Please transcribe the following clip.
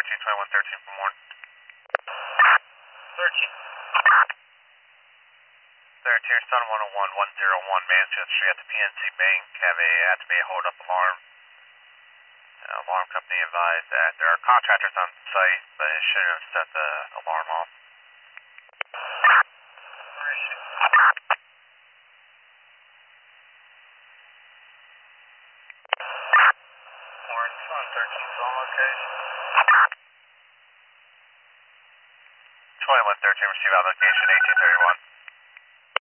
13, 2113 from Warren. 13. 13, Sun 101, 101, Mansfield Street at the PNC Bank. Have a activate hold up alarm. Alarm company advised that there are contractors on site, but it shouldn't have set the alarm off. Warren, Sun 13's on location. 2113, receive out location 1831.